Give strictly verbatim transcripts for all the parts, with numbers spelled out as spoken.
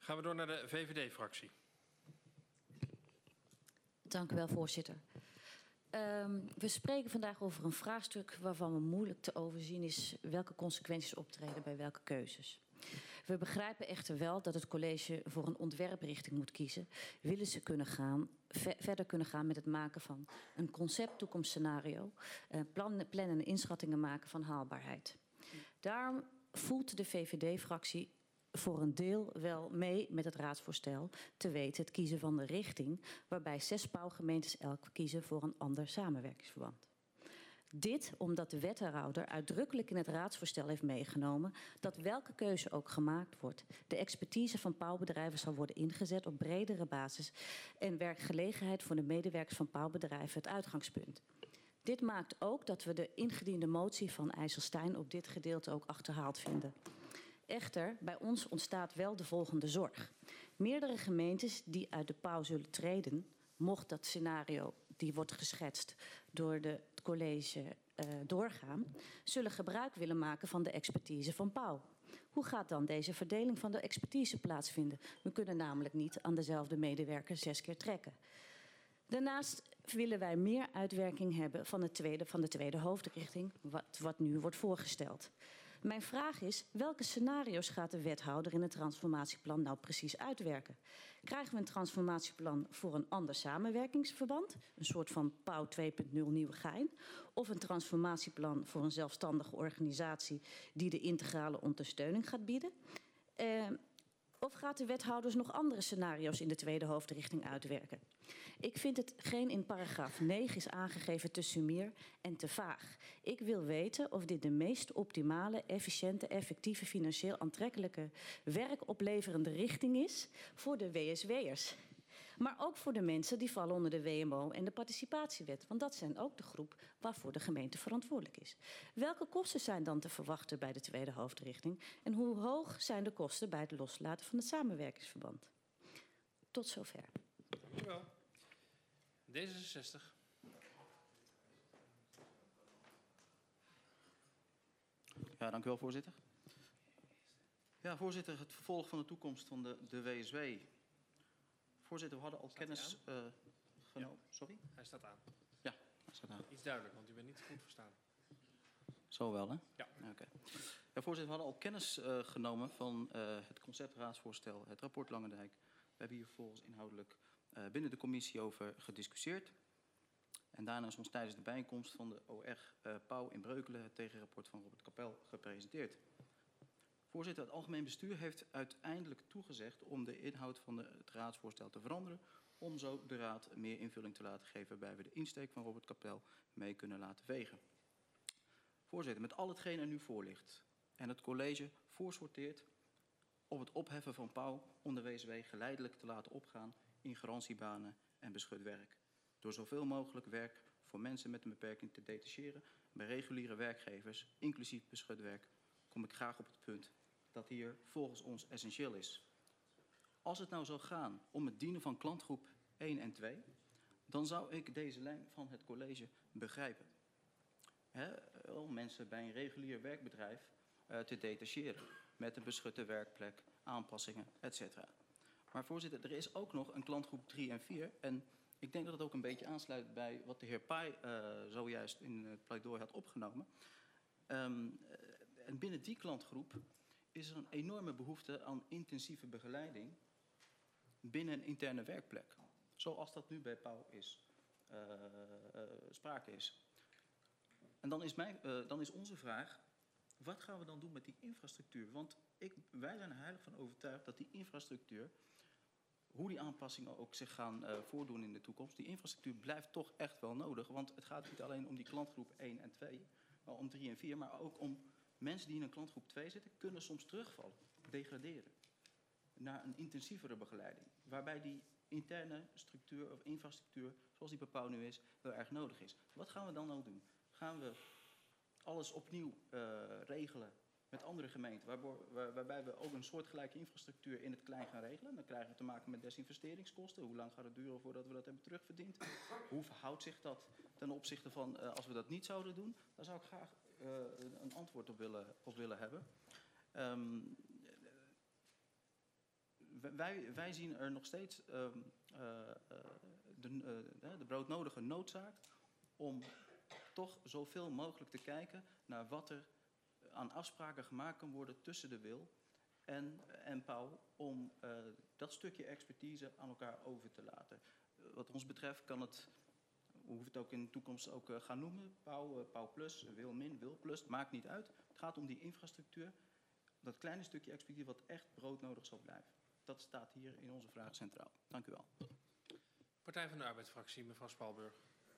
Gaan we door naar de V V D-fractie. Dank u wel, voorzitter. Um, we spreken vandaag over een vraagstuk waarvan we moeilijk te overzien is welke consequenties optreden bij welke keuzes. We begrijpen echter wel dat het college voor een ontwerprichting moet kiezen. Willen ze kunnen gaan, ver, verder kunnen gaan met het maken van een concept toekomstscenario, uh, plannen, plannen en inschattingen maken van haalbaarheid. Daarom voelt de V V D-fractie voor een deel wel mee met het raadsvoorstel, te weten het kiezen van de richting, waarbij zes pauwgemeentes elk kiezen voor een ander samenwerkingsverband. Dit omdat de wethouder uitdrukkelijk in het raadsvoorstel heeft meegenomen dat welke keuze ook gemaakt wordt, de expertise van pauwbedrijven zal worden ingezet op bredere basis en werkgelegenheid voor de medewerkers van pauwbedrijven het uitgangspunt. Dit maakt ook dat we de ingediende motie van IJsselstein op dit gedeelte ook achterhaald vinden. Echter, bij ons ontstaat wel de volgende zorg. Meerdere gemeentes die uit de pauw zullen treden, mocht dat scenario die wordt geschetst door de, het college uh, doorgaan, zullen gebruik willen maken van de expertise van pauw. Hoe gaat dan deze verdeling van de expertise plaatsvinden? We kunnen namelijk niet aan dezelfde medewerker zes keer trekken. Daarnaast willen wij meer uitwerking hebben van, het tweede, van de tweede hoofdrichting, wat, wat nu wordt voorgesteld. Mijn vraag is, welke scenario's gaat de wethouder in het transformatieplan nou precies uitwerken? Krijgen we een transformatieplan voor een ander samenwerkingsverband, een soort van pauw twee punt nul Nieuwegein, of een transformatieplan voor een zelfstandige organisatie die de integrale ondersteuning gaat bieden? Uh, Of gaat de wethouders nog andere scenario's in de tweede hoofdrichting uitwerken? Ik vind hetgeen in paragraaf negen is aangegeven te sumier en te vaag. Ik wil weten of dit de meest optimale, efficiënte, effectieve, financieel aantrekkelijke, werkopleverende richting is voor de W S W'ers. Maar ook voor de mensen die vallen onder de W M O en de participatiewet. Want dat zijn ook de groep waarvoor de gemeente verantwoordelijk is. Welke kosten zijn dan te verwachten bij de tweede hoofdrichting? En hoe hoog zijn de kosten bij het loslaten van het samenwerkingsverband? Tot zover. Dank u wel. D zesenzestig. Ja, dank u wel, voorzitter. Ja, voorzitter, het vervolg van de toekomst van de, de W S W. Voorzitter, we hadden al Staat kennis uh, genomen. Ja. Sorry? Hij staat aan. Ja, hij staat aan. Iets duidelijk, want u bent niet goed verstaan. Zo wel, hè? Ja. Oké. Okay. Ja, voorzitter, we hadden al kennis uh, genomen van uh, het conceptraadsvoorstel, het rapport Langendijk. We hebben hier vervolgens inhoudelijk uh, binnen de commissie over gediscussieerd. En daarna is ons tijdens de bijeenkomst van de O R uh, Pauw in Breukelen het tegenrapport van Robert Kapel gepresenteerd. Voorzitter, het algemeen bestuur heeft uiteindelijk toegezegd om de inhoud van de, het raadsvoorstel te veranderen, om zo de raad meer invulling te laten geven waarbij we de insteek van Robert Kapel mee kunnen laten wegen. Voorzitter, met al hetgeen er nu voor ligt en het college voorsorteert op het opheffen van pauw om de W S W geleidelijk te laten opgaan in garantiebanen en beschut werk. Door zoveel mogelijk werk voor mensen met een beperking te detacheren bij reguliere werkgevers, inclusief beschut werk, kom ik graag op het punt dat hier volgens ons essentieel is. Als het nou zou gaan om het dienen van klantgroep één en twee, dan zou ik deze lijn van het college begrijpen. He, om mensen bij een regulier werkbedrijf uh, te detacheren met een beschutte werkplek, aanpassingen, et cetera. Maar voorzitter, er is ook nog een klantgroep drie en vier en ik denk dat het ook een beetje aansluit bij wat de heer Pai uh, zojuist in het pleidooi had opgenomen. Um, en binnen die klantgroep is er een enorme behoefte aan intensieve begeleiding binnen een interne werkplek. Zoals dat nu bij Pauw is, uh, uh, sprake is. En dan is, mijn, uh, dan is onze vraag, wat gaan we dan doen met die infrastructuur? Want ik, wij zijn er heilig van overtuigd dat die infrastructuur, hoe die aanpassingen ook zich gaan uh, voordoen in de toekomst, die infrastructuur blijft toch echt wel nodig. Want het gaat niet alleen om die klantgroep één en twee, maar om drie en vier, maar ook om mensen die in een klantgroep twee zitten, kunnen soms terugvallen, degraderen, naar een intensievere begeleiding. Waarbij die interne structuur of infrastructuur, zoals die bepaald nu is, heel erg nodig is. Wat gaan we dan nou doen? Gaan we alles opnieuw uh, regelen met andere gemeenten, waar, waar, waarbij we ook een soortgelijke infrastructuur in het klein gaan regelen? Dan krijgen we te maken met desinvesteringskosten. Hoe lang gaat het duren voordat we dat hebben terugverdiend? Hoe verhoudt zich dat ten opzichte van uh, als we dat niet zouden doen? Daar zou ik graag uh, een antwoord op willen, op willen hebben. Um, wij, wij zien er nog steeds uh, uh, de, uh, de broodnodige noodzaak om toch zoveel mogelijk te kijken naar wat er aan afspraken gemaakt kan worden tussen de wil en, en Pauw, om uh, dat stukje expertise aan elkaar over te laten. Uh, wat ons betreft kan het, we hoeven het ook in de toekomst ook uh, gaan noemen, Pauw, uh, Pauw plus, Wil min, Wil plus, maakt niet uit. Het gaat om die infrastructuur, dat kleine stukje expertise wat echt broodnodig zal blijven. Dat staat hier in onze vraag centraal. Dank u wel. Partij van de Arbeidsfractie, mevrouw Spalburg.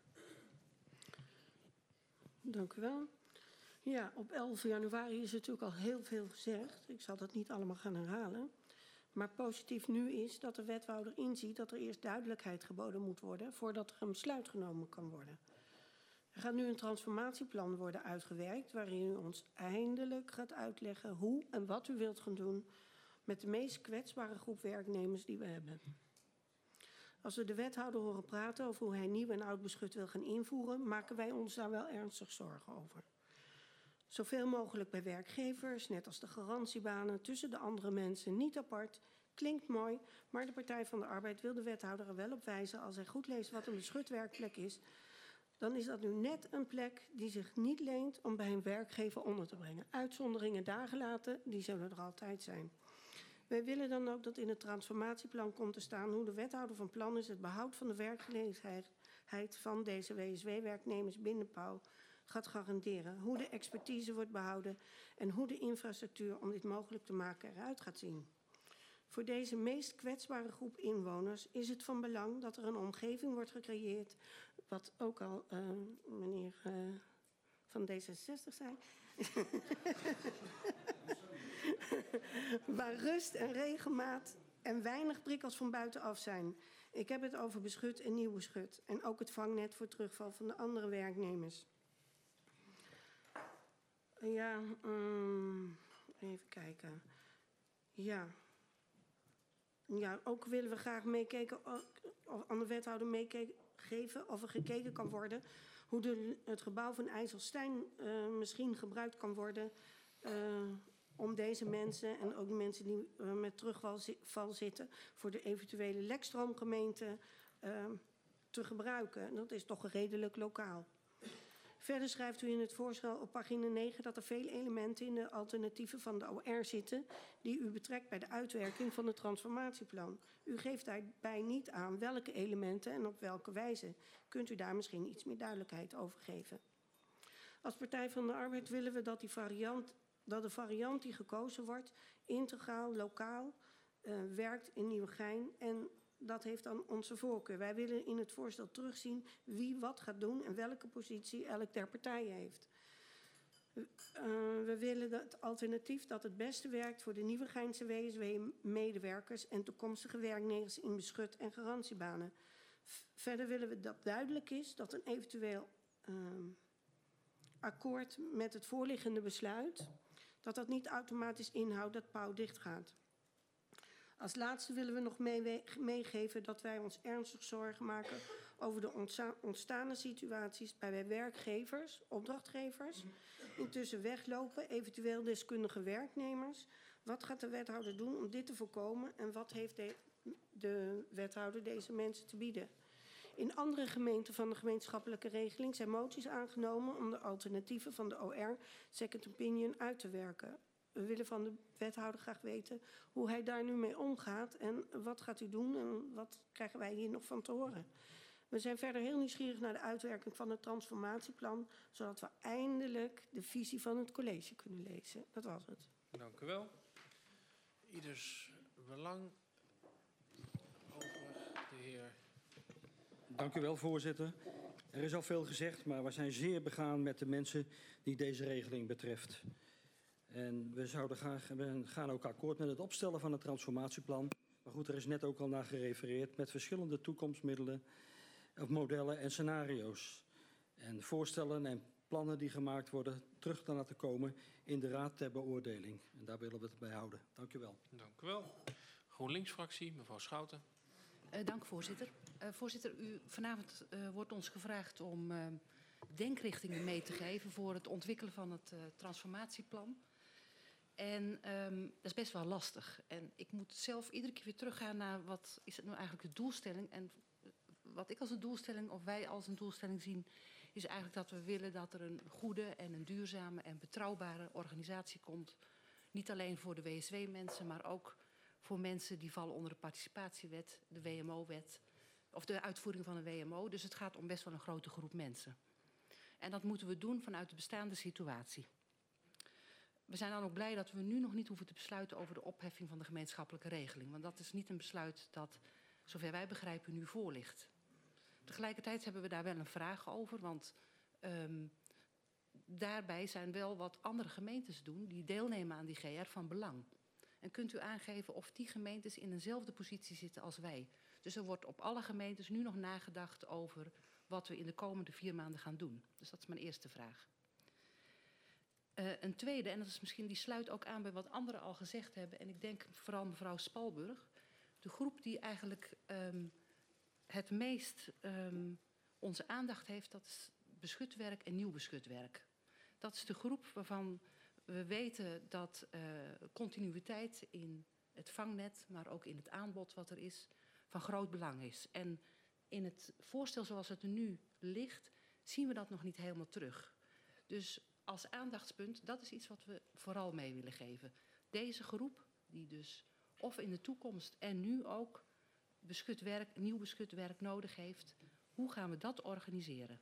Dank u wel. Ja, op elf januari is natuurlijk al heel veel gezegd. Ik zal dat niet allemaal gaan herhalen. Maar positief nu is dat de wethouder inziet dat er eerst duidelijkheid geboden moet worden voordat er een besluit genomen kan worden. Er gaat nu een transformatieplan worden uitgewerkt waarin u ons eindelijk gaat uitleggen hoe en wat u wilt gaan doen met de meest kwetsbare groep werknemers die we hebben. Als we de wethouder horen praten over hoe hij nieuw en oud beschut wil gaan invoeren, maken wij ons daar wel ernstig zorgen over. Zoveel mogelijk bij werkgevers, net als de garantiebanen, tussen de andere mensen, niet apart. Klinkt mooi, maar de Partij van de Arbeid wil de wethouder er wel op wijzen als hij goed leest wat een beschutwerkplek is. Dan is dat nu net een plek die zich niet leent om bij een werkgever onder te brengen. Uitzonderingen daar gelaten, die zullen er altijd zijn. Wij willen dan ook dat in het transformatieplan komt te staan hoe de wethouder van plan is het behoud van de werkgelegenheid van deze W S W-werknemers binnen Pauw gaat garanderen. Hoe de expertise wordt behouden en hoe de infrastructuur om dit mogelijk te maken eruit gaat zien. Voor deze meest kwetsbare groep inwoners is het van belang dat er een omgeving wordt gecreëerd, wat ook al uh, meneer uh, van D zesenzestig zei, waar rust en regelmaat en weinig prikkels van buitenaf zijn. Ik heb het over beschut en nieuw beschut en ook het vangnet voor terugval van de andere werknemers. Ja, um, even kijken. Ja. Ja, ook willen we graag meekijken, of aan de wethouder meegeven of er gekeken kan worden hoe de, het gebouw van IJsselstein uh, misschien gebruikt kan worden uh, om deze mensen en ook de mensen die uh, met terugval zitten voor de eventuele lekstroomgemeente uh, te gebruiken. Dat is toch redelijk lokaal. Verder schrijft u in het voorstel op pagina negen dat er veel elementen in de alternatieven van de O R zitten die u betrekt bij de uitwerking van het transformatieplan. U geeft daarbij niet aan welke elementen en op welke wijze. Kunt u daar misschien iets meer duidelijkheid over geven? Als Partij van de Arbeid willen we dat, die variant, dat de variant die gekozen wordt integraal, lokaal, uh, werkt in Nieuwegein en dat heeft dan onze voorkeur. Wij willen in het voorstel terugzien wie wat gaat doen en welke positie elk der partijen heeft. Uh, we willen het alternatief dat het beste werkt voor de Nieuwegeinse W S W-medewerkers en toekomstige werknemers in beschut- en garantiebanen. Verder willen we dat duidelijk is dat een eventueel uh, akkoord met het voorliggende besluit, dat dat niet automatisch inhoudt dat Pauw dichtgaat. Als laatste willen we nog meegeven dat wij ons ernstig zorgen maken over de ontsta ontstaande situaties bij werkgevers, opdrachtgevers, intussen weglopen, eventueel deskundige werknemers. Wat gaat de wethouder doen om dit te voorkomen en wat heeft de, de wethouder deze mensen te bieden? In andere gemeenten van de gemeenschappelijke regeling zijn moties aangenomen om de alternatieven van de O R second opinion uit te werken. We willen van de wethouder graag weten hoe hij daar nu mee omgaat en wat gaat u doen en wat krijgen wij hier nog van te horen. We zijn verder heel nieuwsgierig naar de uitwerking van het transformatieplan, zodat we eindelijk de visie van het college kunnen lezen. Dat was het. Dank u wel. Ieders belang over de heer. Dank u wel, voorzitter. Er is al veel gezegd, maar we zijn zeer begaan met de mensen die deze regeling betreft. En we, zouden graag, we gaan ook akkoord met het opstellen van het transformatieplan. Maar goed, er is net ook al naar gerefereerd met verschillende toekomstmiddelen, of modellen en scenario's. En voorstellen en plannen die gemaakt worden terug te laten komen in de Raad ter beoordeling. En daar willen we het bij houden. Dank u wel. Dank u wel. GroenLinks-fractie, mevrouw Schouten. Uh, dank voorzitter. Uh, voorzitter, u, vanavond uh, wordt ons gevraagd om uh, denkrichtingen mee te geven voor het ontwikkelen van het uh, transformatieplan. En um, dat is best wel lastig. En ik moet zelf iedere keer weer teruggaan naar wat is het nou eigenlijk de doelstelling. En wat ik als een doelstelling, of wij als een doelstelling zien, is eigenlijk dat we willen dat er een goede en een duurzame en betrouwbare organisatie komt. Niet alleen voor de W S W-mensen, maar ook voor mensen die vallen onder de participatiewet, de W M O-wet, of de uitvoering van een W M O. Dus het gaat om best wel een grote groep mensen. En dat moeten we doen vanuit de bestaande situatie. We zijn dan ook blij dat we nu nog niet hoeven te besluiten over de opheffing van de gemeenschappelijke regeling. Want dat is niet een besluit dat, zover wij begrijpen, nu voor ligt. Tegelijkertijd hebben we daar wel een vraag over, want um, daarbij zijn wel wat andere gemeentes doen die deelnemen aan die G R van belang. En kunt u aangeven of die gemeentes in eenzelfde positie zitten als wij? Dus er wordt op alle gemeentes nu nog nagedacht over wat we in de komende vier maanden gaan doen. Dus dat is mijn eerste vraag. Uh, een tweede, en dat is misschien, die sluit ook aan bij wat anderen al gezegd hebben. En ik denk vooral mevrouw Spalburg. De groep die eigenlijk um, het meest um, onze aandacht heeft, dat is beschut werk en nieuw beschut werk. Dat is de groep waarvan we weten dat uh, continuïteit in het vangnet, maar ook in het aanbod wat er is, van groot belang is. En in het voorstel zoals het er nu ligt, zien we dat nog niet helemaal terug. Dus als aandachtspunt, dat is iets wat we vooral mee willen geven. Deze groep, die dus of in de toekomst en nu ook beschut werk, nieuw beschut werk nodig heeft, hoe gaan we dat organiseren?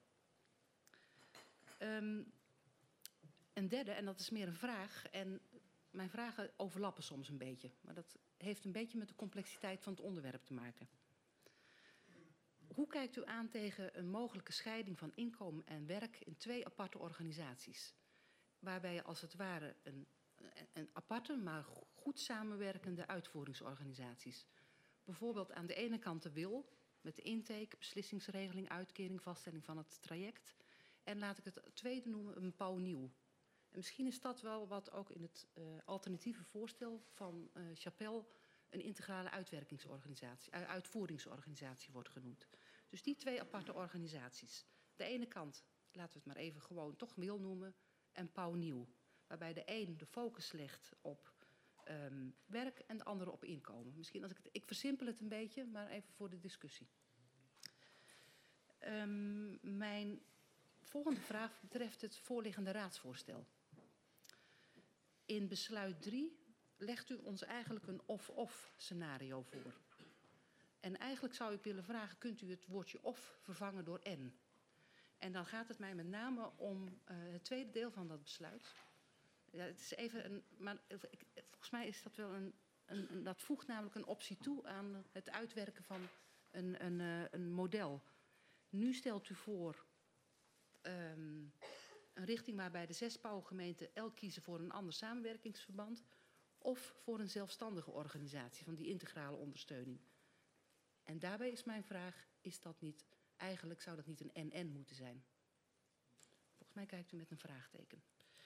Um, een derde, en dat is meer een vraag, en mijn vragen overlappen soms een beetje, maar dat heeft een beetje met de complexiteit van het onderwerp te maken. Hoe kijkt u aan tegen een mogelijke scheiding van inkomen en werk in twee aparte organisaties? Waarbij je als het ware een, een aparte, maar goed samenwerkende uitvoeringsorganisaties. Bijvoorbeeld aan de ene kant de wil, met de intake, beslissingsregeling, uitkering, vaststelling van het traject. En laat ik het tweede noemen, een pauw nieuw. En misschien is dat wel wat ook in het uh, alternatieve voorstel van uh, Chapelle een integrale uitwerkingsorganisatie, uh, uitvoeringsorganisatie wordt genoemd. Dus die twee aparte organisaties. De ene kant, laten we het maar even gewoon toch wil noemen, en pauw nieuw. Waarbij de een de focus legt op um, werk en de andere op inkomen. Misschien als ik het, ik versimpel het een beetje, maar even voor de discussie. Um, mijn volgende vraag betreft het voorliggende raadsvoorstel. In besluit drie legt u ons eigenlijk een of-of scenario voor. En eigenlijk zou ik willen vragen, kunt u het woordje of vervangen door en? En dan gaat het mij met name om uh, het tweede deel van dat besluit. Ja, het is even een, maar ik, volgens mij is dat wel een, een, een, dat voegt namelijk een optie toe aan het uitwerken van een, een, uh, een model. Nu stelt u voor um, een richting waarbij de zes pauwgemeenten elk kiezen voor een ander samenwerkingsverband of voor een zelfstandige organisatie van die integrale ondersteuning. En daarbij is mijn vraag, is dat niet, eigenlijk zou dat niet een en-en moeten zijn? Volgens mij kijkt u met een vraagteken.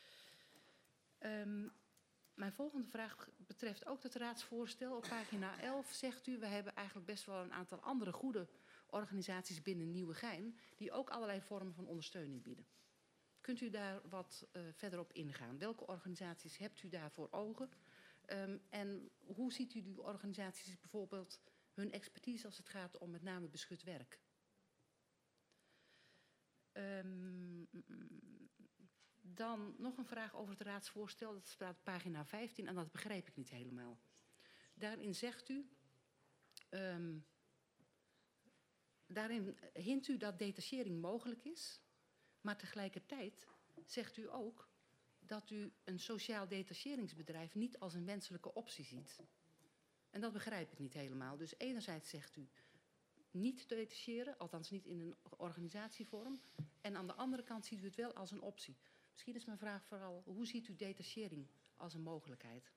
Um, mijn volgende vraag betreft ook het raadsvoorstel. Op pagina elf zegt u, we hebben eigenlijk best wel een aantal andere goede organisaties binnen Nieuwegein die ook allerlei vormen van ondersteuning bieden. Kunt u daar wat uh, verder op ingaan? Welke organisaties hebt u daar voor ogen? Um, en hoe ziet u die organisaties bijvoorbeeld hun expertise als het gaat om met name beschut werk? Um, dan nog een vraag over het raadsvoorstel. Dat staat op pagina vijftien en dat begreep ik niet helemaal. Daarin zegt u, um, daarin hint u dat detachering mogelijk is, maar tegelijkertijd zegt u ook dat u een sociaal detacheringsbedrijf niet als een wenselijke optie ziet. En dat begrijp ik niet helemaal. Dus enerzijds zegt u niet detacheren, althans niet in een organisatievorm. En aan de andere kant ziet u het wel als een optie. Misschien is mijn vraag vooral, hoe ziet u detachering als een mogelijkheid?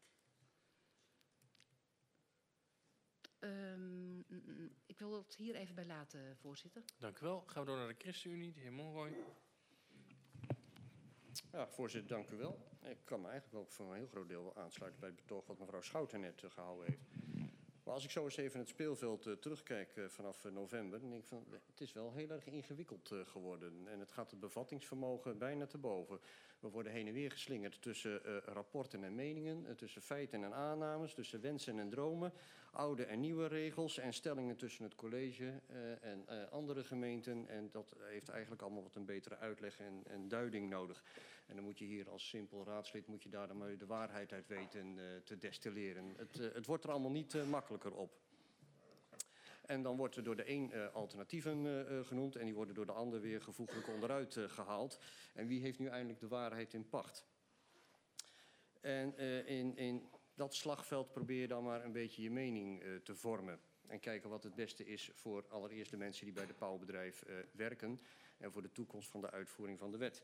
Um, ik wil het hier even bij laten, voorzitter. Dank u wel. Gaan we door naar de ChristenUnie, de heer Monroy. Ja, voorzitter, dank u wel. Ik kan me eigenlijk ook voor een heel groot deel aansluiten bij het betoog wat mevrouw Schouten net uh, gehouden heeft. Maar als ik zo eens even het speelveld uh, terugkijk uh, vanaf uh, november, dan denk ik van, het is wel heel erg ingewikkeld uh, geworden. En het gaat het bevattingsvermogen bijna te boven. We worden heen en weer geslingerd tussen uh, rapporten en meningen, uh, tussen feiten en aannames, tussen wensen en dromen, oude en nieuwe regels en stellingen tussen het college uh, en uh, andere gemeenten. En dat heeft eigenlijk allemaal wat een betere uitleg en, en duiding nodig. En dan moet je hier als simpel raadslid moet je daar dan maar de waarheid uit weten uh, te destilleren. Het, uh, het wordt er allemaal niet uh, makkelijker op. En dan wordt er door de een uh, alternatieven uh, genoemd en die worden door de ander weer gevoeglijk onderuit uh, gehaald. En wie heeft nu eindelijk de waarheid in pacht? En uh, in, in dat slagveld probeer je dan maar een beetje je mening uh, te vormen. En kijken wat het beste is voor allereerst de mensen die bij het bouwbedrijf uh, werken en voor de toekomst van de uitvoering van de wet.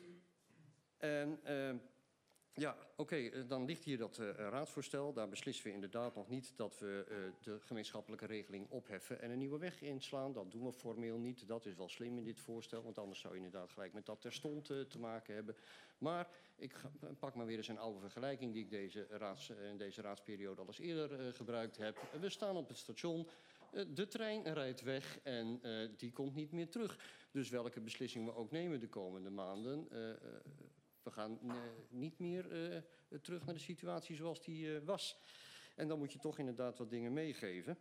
En uh, ja, oké, okay, dan ligt hier dat uh, raadsvoorstel. Daar beslissen we inderdaad nog niet dat we uh, de gemeenschappelijke regeling opheffen en een nieuwe weg inslaan. Dat doen we formeel niet. Dat is wel slim in dit voorstel, want anders zou je inderdaad gelijk met dat terstond uh, te maken hebben. Maar ik ga, pak maar weer eens een oude vergelijking die ik deze raads, uh, in deze raadsperiode al eens eerder uh, gebruikt heb. We staan op het station. Uh, de trein rijdt weg en uh, die komt niet meer terug. Dus welke beslissing we ook nemen de komende maanden, uh, uh, we gaan uh, niet meer uh, terug naar de situatie zoals die uh, was. En dan moet je toch inderdaad wat dingen meegeven.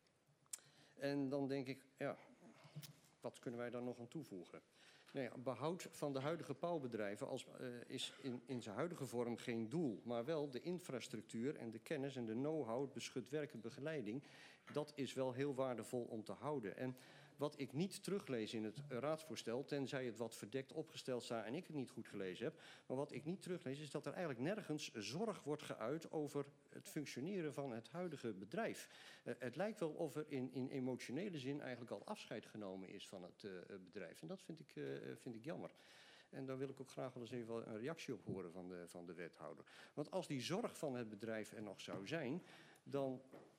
En dan denk ik, ja, wat kunnen wij daar nog aan toevoegen? Nou ja, behoud van de huidige bouwbedrijven als, uh, is in, in zijn huidige vorm geen doel. Maar wel de infrastructuur en de kennis en de know-how, het beschut werk en begeleiding. Dat is wel heel waardevol om te houden. En wat ik niet teruglees in het raadsvoorstel, tenzij het wat verdekt opgesteld staat en ik het niet goed gelezen heb, maar wat ik niet teruglees is dat er eigenlijk nergens zorg wordt geuit over het functioneren van het huidige bedrijf. Uh, het lijkt wel of er in, in emotionele zin eigenlijk al afscheid genomen is van het uh, bedrijf. En dat vind ik, uh, vind ik jammer. En daar wil ik ook graag wel eens even een reactie op horen van de, van de wethouder. Want als die zorg van het bedrijf er nog zou zijn, dan...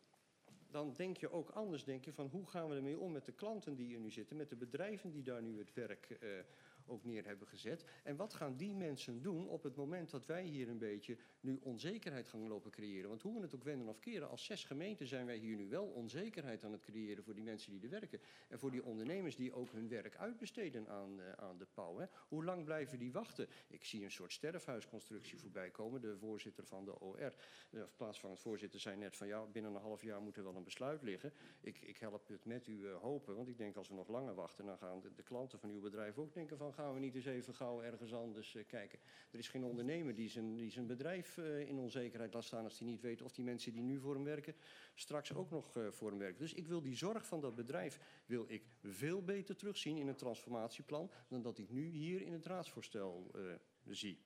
dan denk je ook anders, denk je, van hoe gaan we ermee om met de klanten die hier nu zitten, met de bedrijven die daar nu het werk uh, ook neer hebben gezet. En wat gaan die mensen doen op het moment dat wij hier een beetje nu onzekerheid gaan lopen creëren? Want hoe we het ook wenden of keren, als zes gemeenten zijn wij hier nu wel onzekerheid aan het creëren voor die mensen die er werken. En voor die ondernemers die ook hun werk uitbesteden aan, uh, aan de pauw. Hè. Hoe lang blijven die wachten? Ik zie een soort sterfhuisconstructie voorbij komen. De voorzitter van de O R, de plaatsvangend voorzitter, zei net van ja, binnen een half jaar moet er wel een besluit liggen. Ik, ik help het met u uh, hopen, want ik denk als we nog langer wachten, dan gaan de, de klanten van uw bedrijf ook denken van gaan we niet eens even gauw ergens anders uh, kijken. Er is geen ondernemer die zijn, die zijn bedrijf uh, in onzekerheid laat staan als hij niet weet of die mensen die nu voor hem werken straks ook nog uh, voor hem werken. Dus ik wil die zorg van dat bedrijf wil ik veel beter terugzien in een transformatieplan dan dat ik nu hier in het raadsvoorstel uh, zie.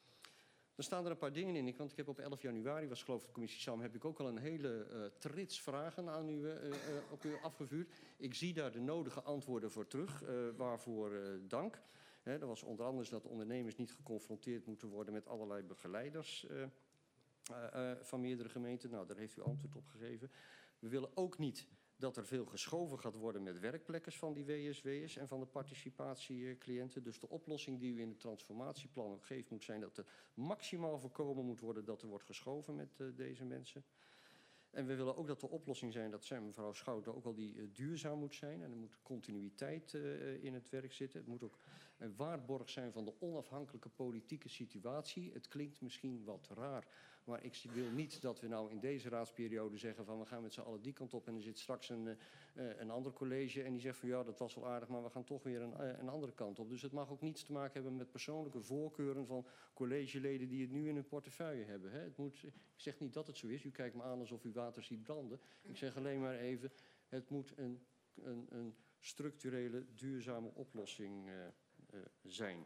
Dan staan er een paar dingen in, want ik heb op elf januari, was geloof ik de commissie samen, heb ik ook al een hele uh, trits vragen aan u, uh, uh, op u afgevuurd. Ik zie daar de nodige antwoorden voor terug, uh, waarvoor uh, dank. He, er was onder andere dat ondernemers niet geconfronteerd moeten worden met allerlei begeleiders uh, uh, uh, van meerdere gemeenten. Nou, daar heeft u antwoord op gegeven. We willen ook niet dat er veel geschoven gaat worden met werkplekkers van die W S W'ers en van de participatiecliënten. Dus de oplossing die u in het transformatieplan ook geeft moet zijn dat er maximaal voorkomen moet worden dat er wordt geschoven met uh, deze mensen. En we willen ook dat de oplossing zijn, dat zei mevrouw Schouten ook al, die uh, duurzaam moet zijn. En er moet continuïteit uh, in het werk zitten. Het moet ook een waarborg zijn van de onafhankelijke politieke situatie. Het klinkt misschien wat raar, maar ik wil niet dat we nou in deze raadsperiode zeggen van we gaan met z'n allen die kant op en er zit straks een, uh, een ander college en die zegt van ja, dat was wel aardig, maar we gaan toch weer een, uh, een andere kant op. Dus het mag ook niets te maken hebben met persoonlijke voorkeuren van collegeleden die het nu in hun portefeuille hebben. Hè. Het moet, ik zeg niet dat het zo is, u kijkt me aan alsof u water ziet branden. Ik zeg alleen maar even, het moet een, een, een structurele, duurzame oplossing uh, uh, zijn.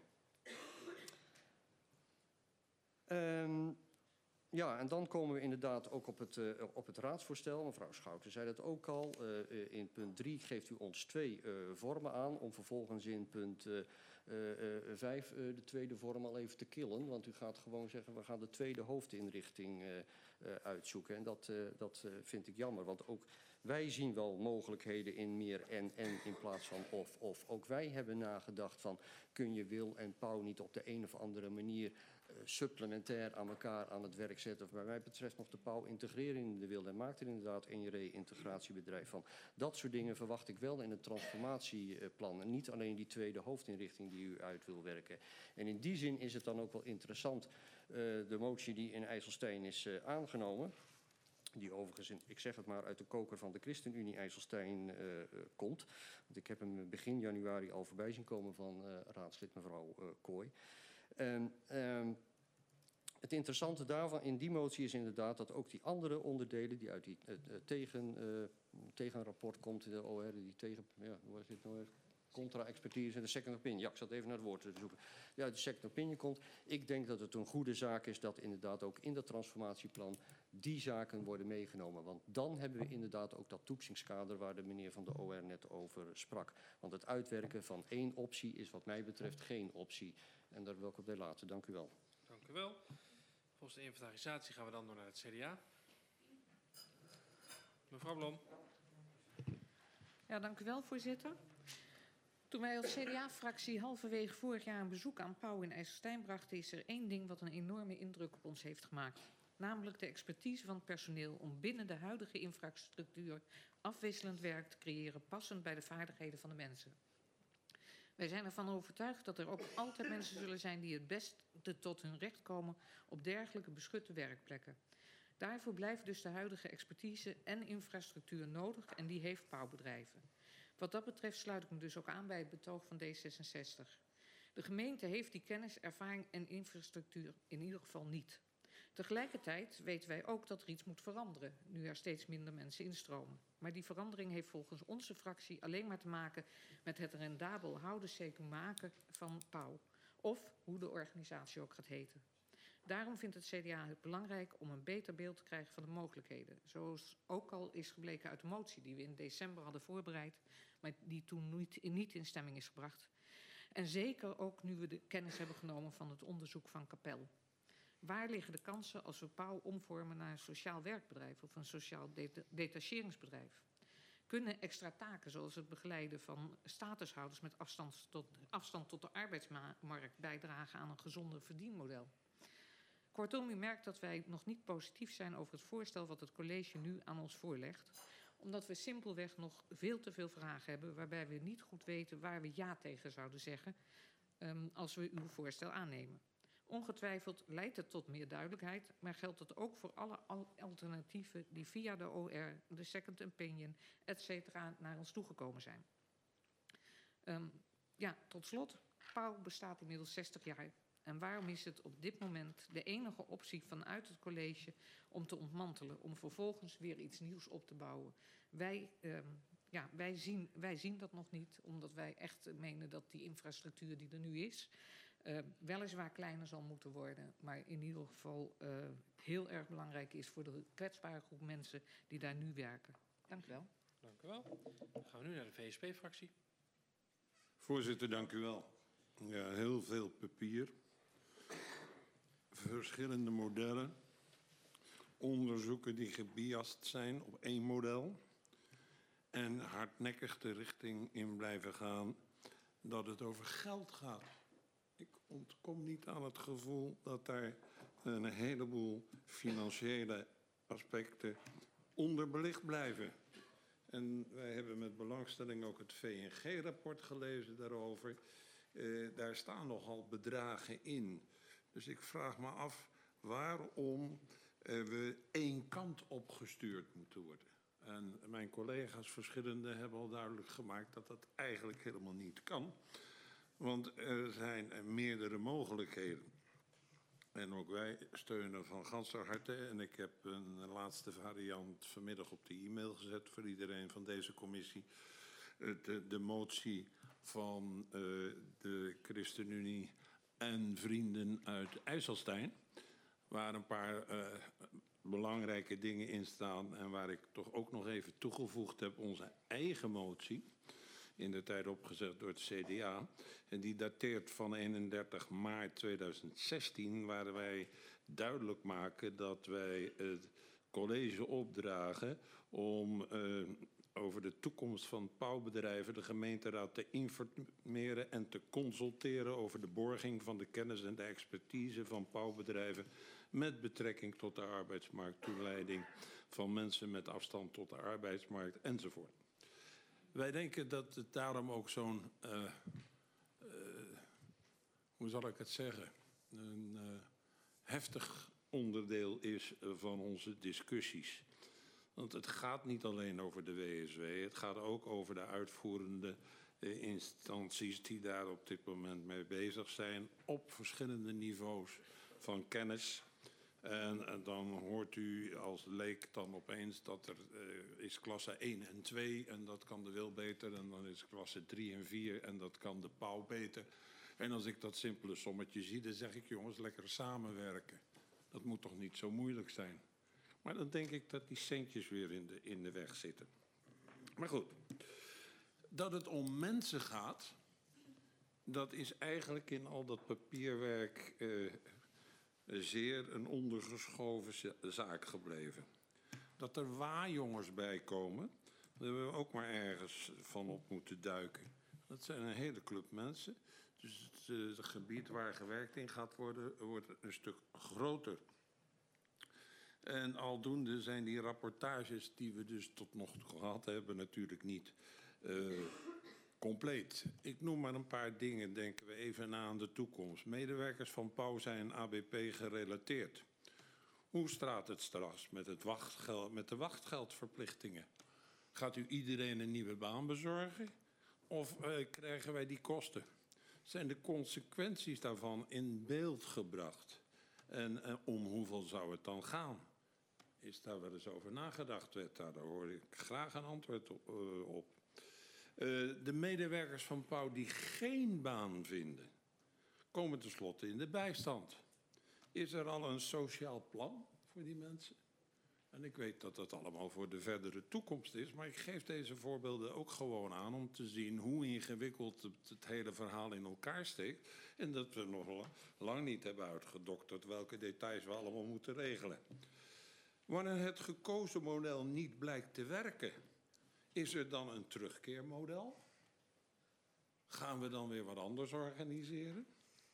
Um, Ja, en dan komen we inderdaad ook op het, uh, op het raadsvoorstel. Mevrouw Schouten zei dat ook al. Uh, in punt drie geeft u ons twee uh, vormen aan om vervolgens in punt uh, uh, vijf uh, de tweede vorm al even te killen. Want u gaat gewoon zeggen, we gaan de tweede hoofdinrichting uh, uh, uitzoeken. En dat, uh, dat uh, vind ik jammer, want ook wij zien wel mogelijkheden in meer en en in plaats van of of. Ook wij hebben nagedacht van kun je Wil en Pauw niet op de een of andere manier supplementair aan elkaar aan het werk zetten. Of bij mij betreft nog de Pauw integreren in de wilde en maakt er inderdaad een re-integratiebedrijf van. Dat soort dingen verwacht ik wel in het transformatieplan. En niet alleen die tweede hoofdinrichting die u uit wil werken. En in die zin is het dan ook wel interessant, uh, de motie die in IJsselstein is uh, aangenomen. Die overigens, in, ik zeg het maar, uit de koker van de ChristenUnie IJsselstein uh, uh, komt. Want ik heb hem begin januari al voorbij zien komen van uh, raadslid mevrouw uh, Kooi. En, uh, het interessante daarvan in die motie is inderdaad dat ook die andere onderdelen die uit die uh, tegen, uh, tegenrapport komt, de O R, die tegen, ja, hoe is het nou weer? Contra-expertise en de second opinion. Ja, ik zat even naar het woord te zoeken. Ja, de second opinion komt. Ik denk dat het een goede zaak is dat inderdaad ook in dat transformatieplan die zaken worden meegenomen. Want dan hebben we inderdaad ook dat toetsingskader waar de meneer van de O R net over sprak. Want het uitwerken van één optie is wat mij betreft geen optie. En daar wil ik op de laten. Dank u wel. Dank u wel. Volgens de inventarisatie gaan we dan door naar het C D A. Mevrouw Blom. Ja, dank u wel, voorzitter. Toen wij als C D A-fractie halverwege vorig jaar een bezoek aan Pauw in IJsselstein brachten, is er één ding wat een enorme indruk op ons heeft gemaakt. Namelijk de expertise van het personeel om binnen de huidige infrastructuur afwisselend werk te creëren, passend bij de vaardigheden van de mensen. Wij zijn ervan overtuigd dat er ook altijd mensen zullen zijn die het beste tot hun recht komen op dergelijke beschutte werkplekken. Daarvoor blijft dus de huidige expertise en infrastructuur nodig en die heeft Pauw bedrijven. Wat dat betreft sluit ik me dus ook aan bij het betoog van D zesenzestig. De gemeente heeft die kennis, ervaring en infrastructuur in ieder geval niet. Tegelijkertijd weten wij ook dat er iets moet veranderen, nu er steeds minder mensen instromen. Maar die verandering heeft volgens onze fractie alleen maar te maken met het rendabel houden zeker maken van Pauw. Of hoe de organisatie ook gaat heten. Daarom vindt het C D A het belangrijk om een beter beeld te krijgen van de mogelijkheden. Zoals ook al is gebleken uit de motie die we in december hadden voorbereid, maar die toen niet, niet in stemming is gebracht. En zeker ook nu we de kennis hebben genomen van het onderzoek van Kapel. Waar liggen de kansen als we Pauw omvormen naar een sociaal werkbedrijf of een sociaal deta- detacheringsbedrijf? Kunnen extra taken zoals het begeleiden van statushouders met afstand tot, afstand tot de arbeidsmarkt bijdragen aan een gezonder verdienmodel? Kortom, u merkt dat wij nog niet positief zijn over het voorstel wat het college nu aan ons voorlegt, omdat we simpelweg nog veel te veel vragen hebben waarbij we niet goed weten waar we ja tegen zouden zeggen um, als we uw voorstel aannemen. Ongetwijfeld leidt het tot meer duidelijkheid, maar geldt het ook voor alle alternatieven die via de O R, de second opinion, et cetera naar ons toegekomen zijn. Um, ja, tot slot, Pauw bestaat inmiddels zestig jaar. En waarom is het op dit moment de enige optie vanuit het college om te ontmantelen, om vervolgens weer iets nieuws op te bouwen? Wij, um, ja, wij, zien, wij zien dat nog niet, omdat wij echt menen dat die infrastructuur die er nu is, uh, weliswaar kleiner zal moeten worden, maar in ieder geval uh, heel erg belangrijk is voor de kwetsbare groep mensen die daar nu werken. Dank u wel. Dank u wel. Dan gaan we nu naar de V S P-fractie. Voorzitter, dank u wel. Ja, heel veel papier. Verschillende modellen. Onderzoeken die gebiased zijn op één model. En hardnekkig de richting in blijven gaan dat het over geld gaat. Ik ontkom niet aan het gevoel dat daar een heleboel financiële aspecten onderbelicht blijven. En wij hebben met belangstelling ook het V N G-rapport gelezen daarover. Uh, daar staan nogal bedragen in. Dus ik vraag me af waarom uh, we één kant opgestuurd moeten worden. En mijn collega's verschillende hebben al duidelijk gemaakt dat dat eigenlijk helemaal niet kan. Want er zijn meerdere mogelijkheden. En ook wij steunen van ganser harte. En ik heb een laatste variant vanmiddag op de e-mail gezet voor iedereen van deze commissie. De, de motie van uh, de ChristenUnie en vrienden uit IJsselstein. Waar een paar uh, belangrijke dingen in staan. En waar ik toch ook nog even toegevoegd heb onze eigen motie. In de tijd opgezet door het C D A. En die dateert van eenendertig maart tweeduizend zestien. Waar wij duidelijk maken dat wij het college opdragen om uh, over de toekomst van pauwbedrijven de gemeenteraad te informeren en te consulteren over de borging van de kennis en de expertise van pauwbedrijven met betrekking tot de arbeidsmarkttoeleiding van mensen met afstand tot de arbeidsmarkt enzovoort. Wij denken dat het daarom ook zo'n, uh, uh, hoe zal ik het zeggen, een uh, heftig onderdeel is van onze discussies. Want het gaat niet alleen over de W S W, het gaat ook over de uitvoerende uh, instanties die daar op dit moment mee bezig zijn op verschillende niveaus van kennis. En, en dan hoort u als leek dan opeens dat er uh, is klasse één en twee en dat kan de wil beter. En dan is klasse drie en vier en dat kan de pauw beter. En als ik dat simpele sommetje zie, dan zeg ik jongens, lekker samenwerken. Dat moet toch niet zo moeilijk zijn. Maar dan denk ik dat die centjes weer in de, in de weg zitten. Maar goed, dat het om mensen gaat, dat is eigenlijk in al dat papierwerk uh, zeer een ondergeschoven zaak gebleven. Dat er waarjongens bij komen, daar hebben we ook maar ergens van op moeten duiken. Dat zijn een hele club mensen. Dus het, uh, het gebied waar gewerkt in gaat worden, wordt een stuk groter. En aldoende zijn die rapportages die we dus tot nog toe gehad hebben natuurlijk niet uh, compleet. Ik noem maar een paar dingen, denken we even na aan de toekomst. Medewerkers van Pauw zijn A B P gerelateerd. Hoe staat het straks met, het wachtgeld, met de wachtgeldverplichtingen? Gaat u iedereen een nieuwe baan bezorgen? Of uh, krijgen wij die kosten? Zijn de consequenties daarvan in beeld gebracht? En uh, om hoeveel zou het dan gaan? Is daar wel eens over nagedacht, wethouder? Daar hoor ik graag een antwoord op. Uh, op. Uh, de medewerkers van Pauw die geen baan vinden, komen tenslotte in de bijstand. Is er al een sociaal plan voor die mensen? En ik weet dat dat allemaal voor de verdere toekomst is, maar ik geef deze voorbeelden ook gewoon aan om te zien hoe ingewikkeld het, het hele verhaal in elkaar steekt en dat we nog lang niet hebben uitgedokterd welke details we allemaal moeten regelen. Wanneer het gekozen model niet blijkt te werken, is er dan een terugkeermodel? Gaan we dan weer wat anders organiseren?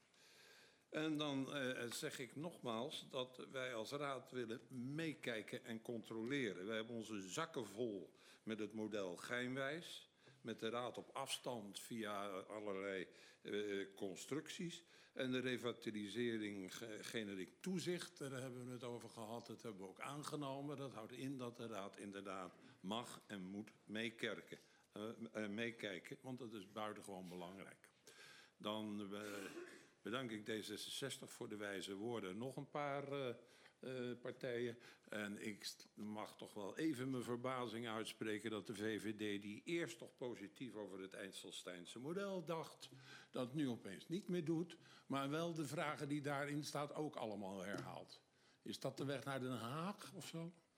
En dan uh, zeg ik nogmaals dat wij als raad willen meekijken en controleren. Wij hebben onze zakken vol met het model Geinwijs, met de raad op afstand via allerlei uh, constructies. En de revitalisering generiek toezicht, daar hebben we het over gehad, dat hebben we ook aangenomen. Dat houdt in dat de raad inderdaad mag en moet meekerken, uh, uh, meekijken, want dat is buitengewoon belangrijk. Dan uh, bedank ik D zesenzestig voor de wijze woorden. Nog een paar uh, uh, partijen. En ik mag toch wel even mijn verbazing uitspreken dat de V V D, die eerst toch positief over het IJsselsteinse model dacht, dat nu opeens niet meer doet, maar wel de vragen die daarin staat ook allemaal herhaalt. Is dat de weg naar Den Haag of zo?